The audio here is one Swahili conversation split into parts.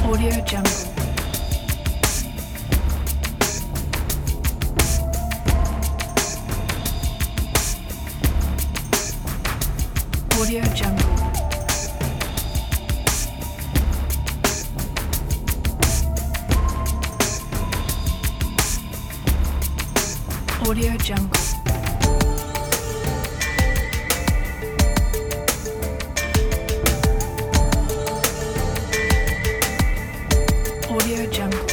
Audio Jungle. Audio Jungle. Audio Jungle. Audio Jungle.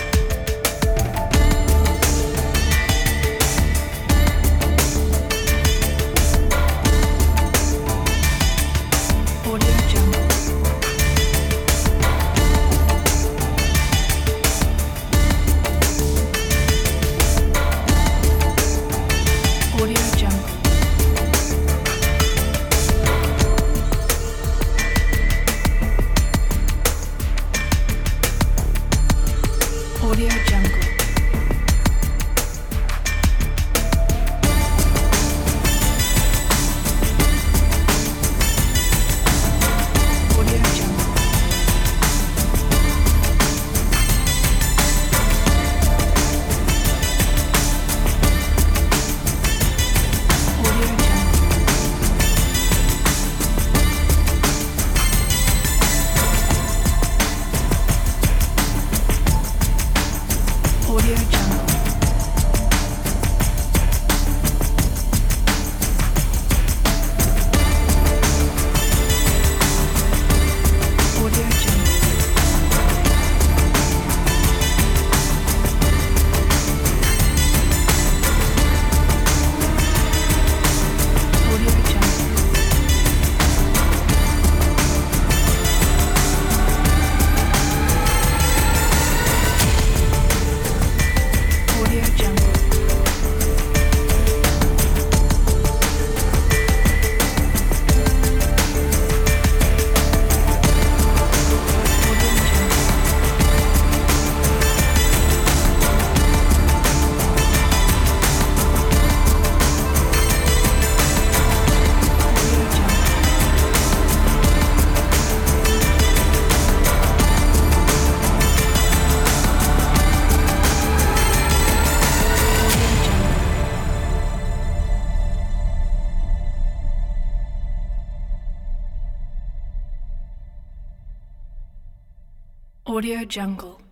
Audio Jungle. Audio Jungle. Audio Jungle. Audio Jungle. Audio Jungle. Audio Jungle. Audio Jungle. Audio Jungle. Audio Jungle. Audio Jungle. Audio Jungle. Audio Jungle.